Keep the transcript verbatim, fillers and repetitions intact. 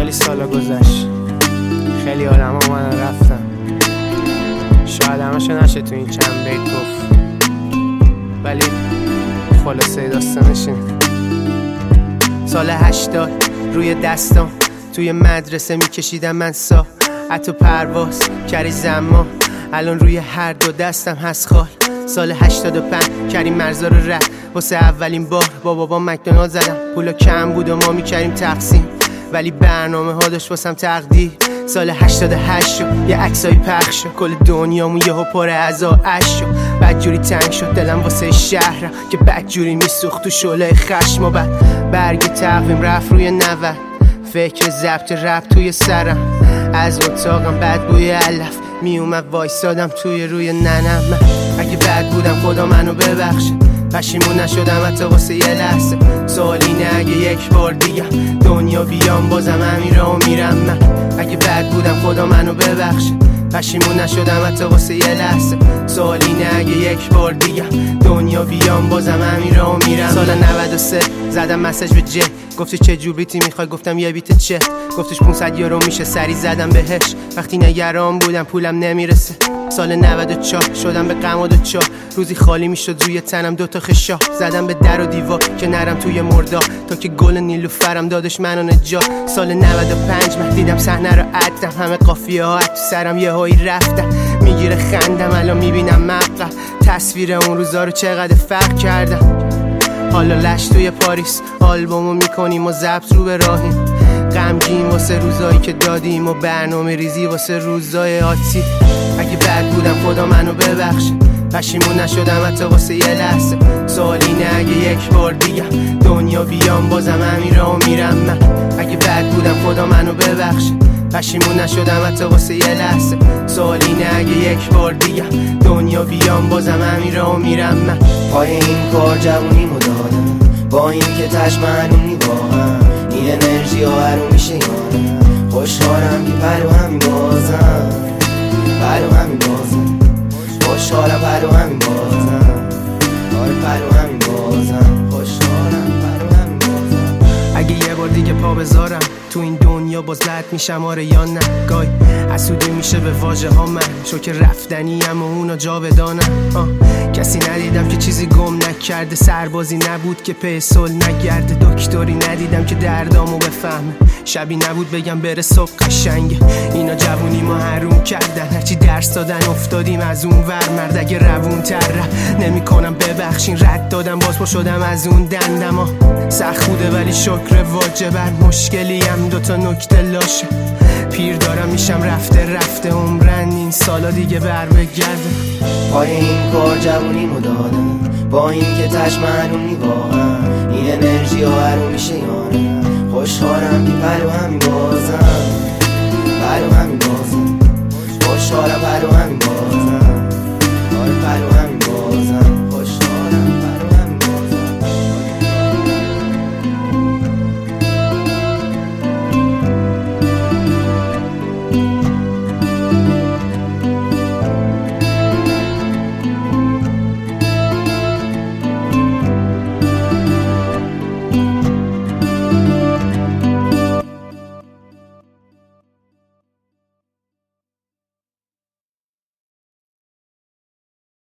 خیلی سالا گذشت، خیلی آدم ها اومدن رفتن، شاید همشو نشه تو این چند بیت گفت، ولی خلاصه داستانش اینه. سال هشتاد روی دستم توی مدرسه میکشیدم من سا حتی پرواز کردی زمان، الان روی هر دو دستم هست خال. سال هشتاد و پنج کریم مرزا رو رد واسه اولین بار با بابا مکدونالد زدم. پولا کم بود و ما میکردیم تقسیم، ولی برنامه ها داشت واسم تقدیر. سال هشتاد و هشت شد یه عکسای پخش شد، کل دنیامون یهو پر از آش شد. بدجوری تنگ شد دلم واسه شهرم که بدجوری میسوخت تو شعله خشم، و بعد برگ تقویم رفت روی نود، فکر ضبط رپ توی سرم، از اتاقم بد بوی علف میومد وایسادم توی روی ننم. من اگه بد بودم خدا منو ببخشه، پشیمون نشدم حتی واسه یه لحظه. سوال اینه اگه یک بار دیگه دنیا بیام بازم همین راهو میرم. من اگه بد بودم خدا منو ببخشه، پشیمون نشدم حتی واسه یه لحظه. سوال اینه اگه یک بار دیگه دنیا بیام بازم همین راهو میرم. سال نود و سه زدم مسیج به جه، گفتی چه جور بیتی میخوای؟ گفتم یه بیت چه؟ گفتش پونصد یورو میشه. سری زدم بهش وقتی نگران بودم پولم نمیرسه. سال نود و چهار شدم به غم و دوچار، روزی خالی میشد روی تنم دوتا خشا. زدم به در و دیوار که نرم توی مردا، تا که گل نیلوفرم دادش منو نجات. سال نود و پنج من دیدم صحنه رو عدم، همه قافیه ها تو سرم یه هایی رفتن. میگیره خندم الان میبینم مقطع تصویر اون روزا رو چقدر فرق کردم. حالا لش توی پاریس آلبومو میکنیم و ضبط رو به راهیم، غمگین واسه روزایی که دادیم و برنامه ریزی واسه روزای آتی. اگه بد بودم خدا منو ببخشه، پشیمون نشدم حتی واسه یه لحظه. سوال اینه اگه یک بار دیگه دنیا بیام بازم همین راهو میرم. من اگه بد بودم خدا منو ببخشه، پشیمون نشدم حتی واسه یه لحظه. سوال اینه اگه یک بار دیگه دنیا بیام بازم همین راهو میرم. من پای این کار جوونیمو دادم، با این که تشمنونی واقعا این انرژی ها هرو میشه یانم. خوشحالم بی پرو همین بازم، پرو همین بازم. خوشحالم پرو همین بازم، آره پرو همین بازم. خوشحالم پرو همین بازم. اگه یه بار دیگه پا بذارم تو این دنیا باز لط میشم آره یا نه؟ گای حسودی میشه به واژه ها من، چو که رفتنیم و اونا جا بدانم. کسی ندیدم که چیزی گم نکرده، سربازی نبود که پی سل نگرده، دکتری ندیدم که دردامو بفهمه، شبی نبود بگم بره صبح قشنگه. اینا جوونی ما حروم کردن، هرچی درس دادن افتادیم از اون ور. مرد اگه روون تر نمی کنم ببخشین، رد دادم باز پا شدم از اون دندما. سخت بوده ولی شکر واجب، بر مشکلی هم دوتا نکته لاشه. پیر دارم میشم رفته رفته عمرن این سالا دیگه بر بگرده. پای این کار جوونیمو دادم، با این که تشمنونی واقعا این انرژی ها هرو میشه یانم. خوشحالم بی پرو همین بازم.